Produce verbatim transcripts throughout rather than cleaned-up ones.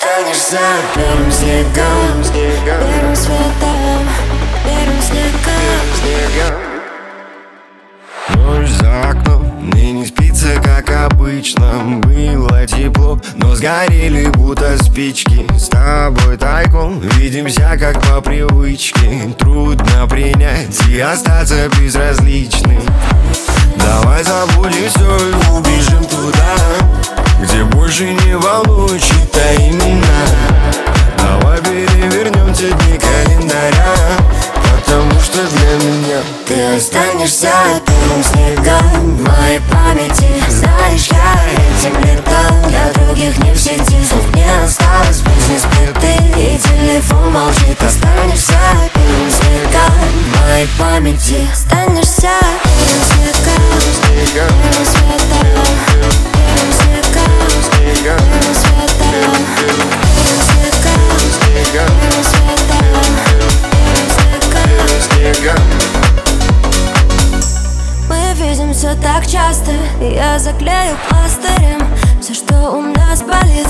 останешься первым снегом, первым светом, первым снегом. Ночь за окном, мне не спится, как обычно. Было тепло, но сгорели будто спички. С тобой тайком видимся, как по привычке. Трудно принять и остаться безразличным. Давай забудем все и убежим туда, где больше не волнует чьи-то имена. Давай перевернем те дни календаря, потому что для меня ты останешься первым снегом в моей памяти. Знаешь, я этим летом для других не в сети. Слов не осталось, песни спеты и телефон молчит. Останешься первым снегом в моей памяти. Останешься первым снегом, первым светом, первым снегом, первым светом, первым снегом, первым светом. Мы видимся так часто, и я заклею пластырем все, что у нас болит.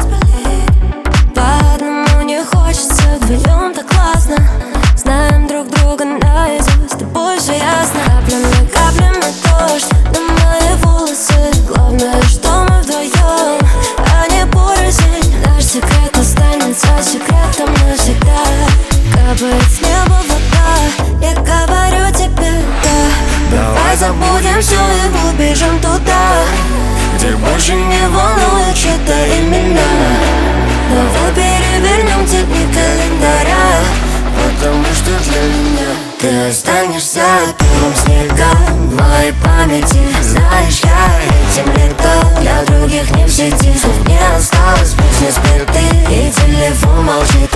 По одному не хочется, вдвоем так классно. Знаем друг друга наизусть, с тобой все ясно. Каплями, каплями дождь на мои волосы. Главное, что мы вдвоем, а не порознь. Наш секрет останется секретом навсегда. Капает с неба вода, я говорю тебе да. Давай забудем все и убежим туда, где больше не волнует чьи-то имена. Давай перевернем те дни календаря, потому что для меня ты останешься первым снегом в моей памяти. Знаешь, я этим летом для других не в сети. Слов не осталось, песни спеты и телефон молчит.